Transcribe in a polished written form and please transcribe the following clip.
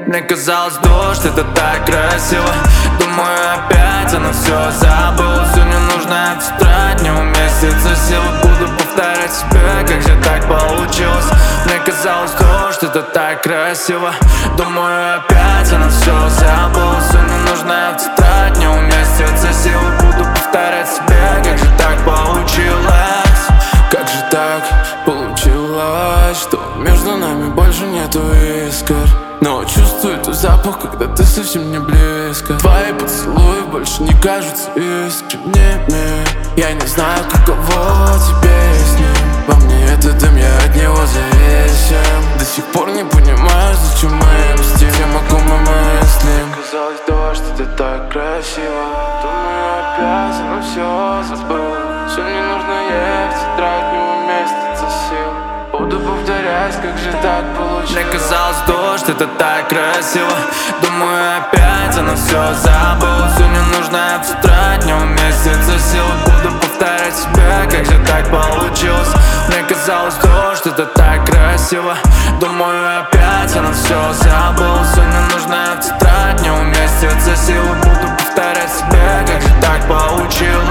Мне казалось, дождь, это так красиво. Думаю, опять она все забыла. Все не нужно тетрадь, не уместится силы. Буду повторять себе, как же так получилось. Мне казалось, дождь, это так красиво. Думаю, опять она все забыла. Все не нужно тетрадь, не уместится силы. Буду повторять себе, как же так получилось. Как же так получилось, что между нами больше нету искр? Но чувствую твой запах, когда ты совсем не близко. Твои поцелуи больше не кажутся искренними. Я не знаю, каково тебе с ним. Во мне это дым, я от него зависим. До сих пор не понимаю, зачем мы мстим. Я могу мы мыслим. Казалось, дождь, это так красиво. Думаю, опять она все забыла. Все не нужно ехать, тетрадь не уместится сил. Буду повторять, как же так получилось. Мне казалось, дождь, это так красиво. Думаю, опять она все забыла. Все не нужно тетрадь, не уместится силы. Буду повторять себе, как же так получилось. Мне казалось, дождь, это так красиво. Думаю, опять она все забыла. Все не нужно тетрадь, не уместится силы. Буду повторять себе, как же так получилось.